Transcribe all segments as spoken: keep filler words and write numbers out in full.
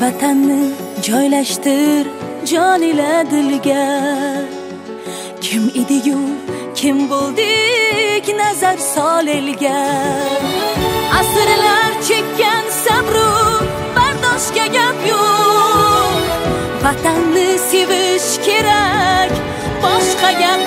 Vatanni joylashtir jon ila dilga. Kim ediyu kim bo'ldik nazar sol elga. Asrlar chekkan sabru bardoshga gap yo'q. Vatanni sevish kerak, boshqa gap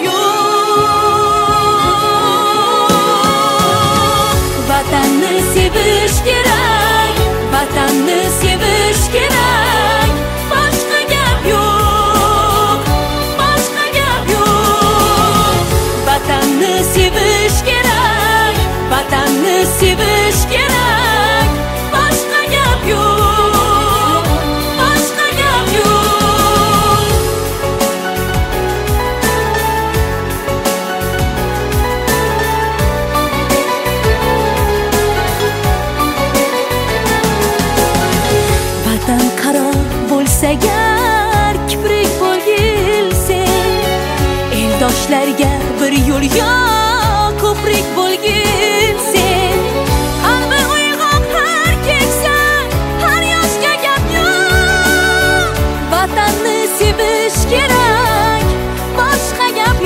yo'q. Vatanni sevish kerak, vatanni sevish kerak, boshqa gap yo'q, boshqa gap yo'q. Vatanni sevish kerak, vatanni sevish kerak, boshqa gap yo'q, boshqa gap yo'q. Vatan qaro bo'lsa gar, kiprik bo'lgilsen, eldoshlarga bir yo'l yo'q, ko'prik bo'lgilsen. Qalbi uyg'oq har keksa, har yoshga gap yo'q. Vatanni sevish kerak, boshqa gap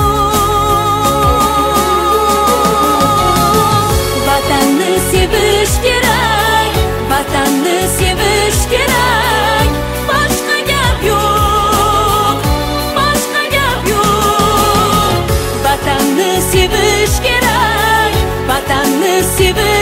yo'q. Vatanni sevish kerak, vatanni sevish kerak, boshqa gap yo'q, boshqa gap yo'q. Vatanni sevish kerak, vatanni sevish